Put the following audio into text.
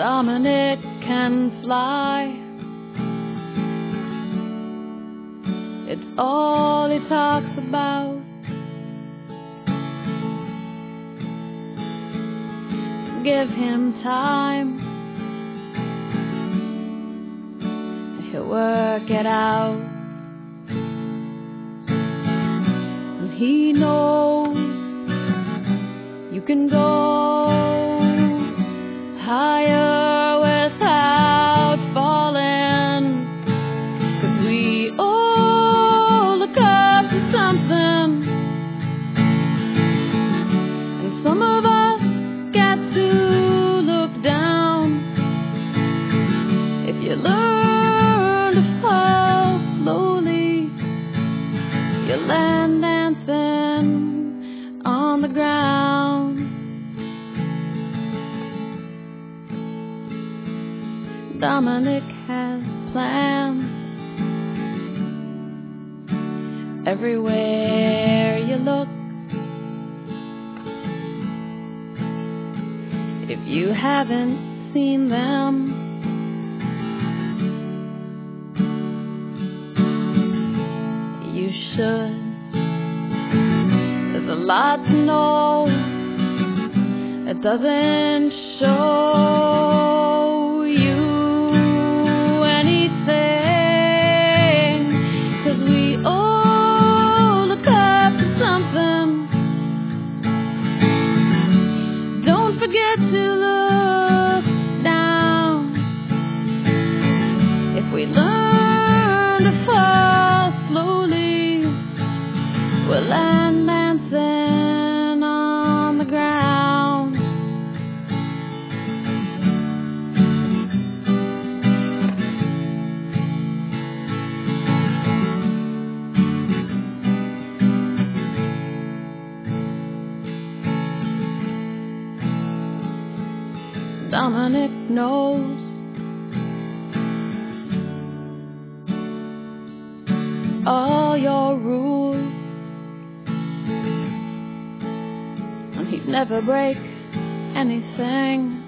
Dominic can fly. It's all he talks about. Give him time, he'll work it out. And he knows you can go higher without falling, 'cause we all look up to something, and some of us got to look down. If you learn to fall slowly, you land dancing on the ground. Dominic has plans everywhere you look. If you haven't seen them, you should. There's a lot to know that doesn't show you anything, 'cause we all look up to something. Don't forget to look down. If we learn to fall slowly, we'll land dancing on the ground. Dominic knows all your rules, and he'd never break anything.